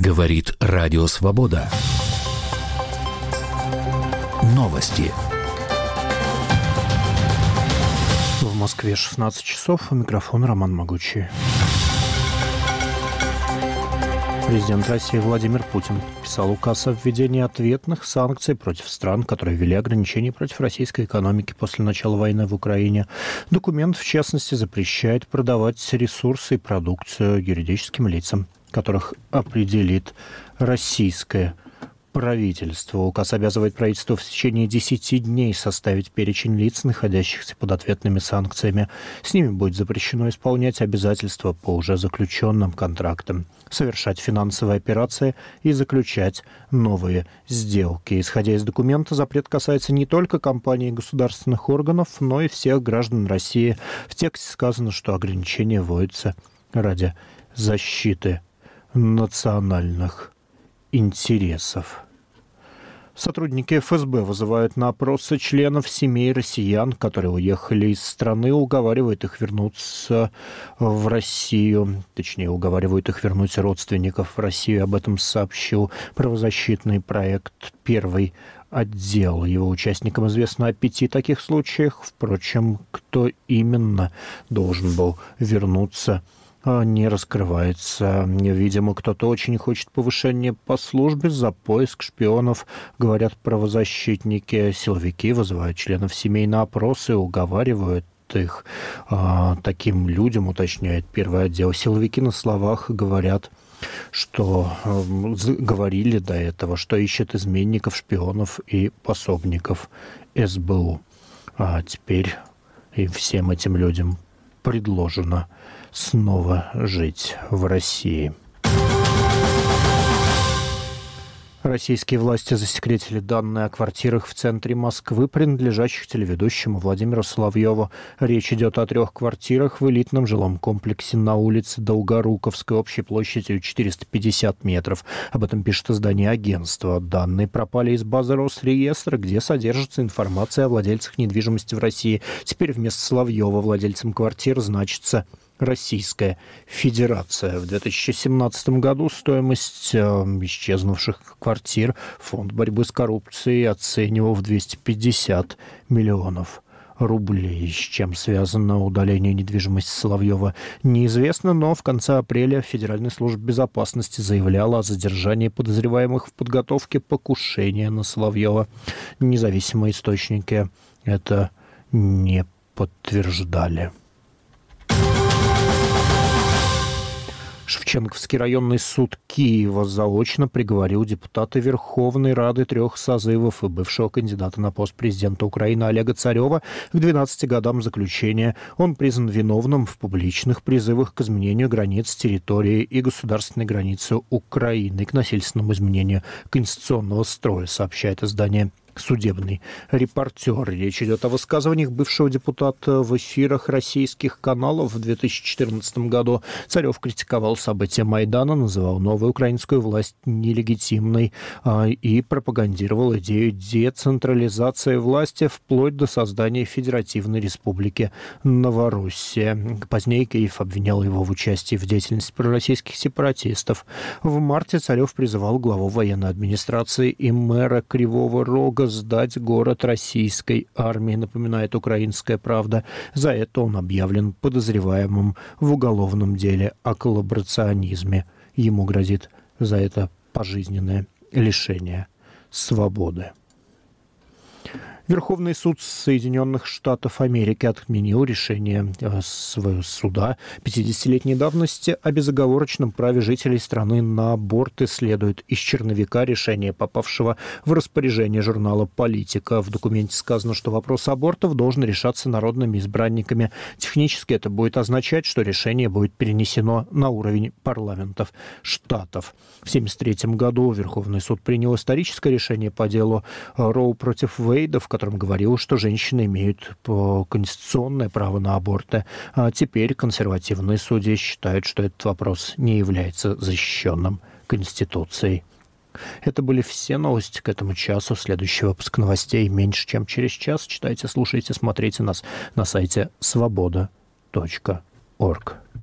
Говорит Радио Свобода. Новости. В Москве 16 часов. У микрофона Роман Могучий. Президент России Владимир Путин подписал указ о введении ответных санкций против стран, которые ввели ограничения против российской экономики после начала войны в Украине. Документ, в частности, запрещает продавать ресурсы и продукцию юридическим лицам, которых определит российское правительство. Указ обязывает правительство в течение 10 дней составить перечень лиц, находящихся под ответными санкциями. С ними будет запрещено исполнять обязательства по уже заключенным контрактам, совершать финансовые операции и заключать новые сделки. Исходя из документа, запрет касается не только компаний и государственных органов, но и всех граждан России. В тексте сказано, что ограничения вводятся ради защиты национальных интересов. Сотрудники ФСБ вызывают на опросы членов семей россиян, которые уехали из страны, уговаривают их вернуться в Россию. Точнее, уговаривают их вернуть родственников в Россию. Об этом сообщил правозащитный проект «Первый отдел». Его участникам известно о 5 таких случаях. Впрочем, кто именно должен был вернуться, не раскрывается. Видимо, кто-то очень хочет повышения по службе за поиск шпионов, говорят правозащитники. Силовики вызывают членов семей на опросы, уговаривают их. Таким людям, уточняет Первый отдел, силовики на словах говорят, что говорили до этого, что ищет изменников, шпионов и пособников СБУ. А теперь и всем этим людям предложено снова жить в России. Российские власти засекретили данные о квартирах в центре Москвы, принадлежащих телеведущему Владимиру Соловьеву. Речь идет о 3 квартирах в элитном жилом комплексе на улице Долгоруковской общей площадью 450 метров. Об этом пишет издание «Агентство». Данные пропали из базы Росреестра, где содержится информация о владельцах недвижимости в России. Теперь вместо Соловьева владельцем квартир значится Российская Федерация. В 2017 году стоимость исчезнувших квартир Фонд борьбы с коррупцией оценивал в 250 миллионов рублей. С чем связано удаление недвижимости Соловьева, неизвестно, но в конце апреля Федеральная служба безопасности заявляла о задержании подозреваемых в подготовке покушения на Соловьева. Независимые источники это не подтверждали. Шевченковский районный суд Киева заочно приговорил депутата Верховной Рады 3 созывов и бывшего кандидата на пост президента Украины Олега Царева к 12 годам заключения. Он признан виновным в публичных призывах к изменению границ территории и государственной границы Украины, к насильственному изменению конституционного строя, сообщает издание «Судебный репортер». Речь идет о высказываниях бывшего депутата в эфирах российских каналов в 2014 году. Царев критиковал события Майдана, называл новую украинскую власть нелегитимной и пропагандировал идею децентрализации власти вплоть до создания Федеративной Республики Новороссия. Позднее Киев обвинял его в участии в деятельности пророссийских сепаратистов. В марте Царев призывал главу военной администрации и мэра Кривого Рога сдать город российской армии, напоминает «Украинская правда». За это он объявлен подозреваемым в уголовном деле о коллаборационизме. Ему грозит за это пожизненное лишение свободы. Верховный суд Соединенных Штатов Америки отменил решение своего суда 50-летней давности о безоговорочном праве жителей страны на аборты. Следует из черновика решения, попавшего в распоряжение журнала «Политика». В документе сказано, что вопрос абортов должен решаться народными избранниками. Технически это будет означать, что решение будет перенесено на уровень парламентов штатов. В 1973 году Верховный суд принял историческое решение по делу Роу против Вейда, в котором говорил, что женщины имеют конституционное право на аборты. А теперь консервативные судьи считают, что этот вопрос не является защищенным Конституцией. Это были все новости к этому часу. Следующий выпуск новостей меньше, чем через час. Читайте, слушайте, смотрите нас на сайте svoboda.org.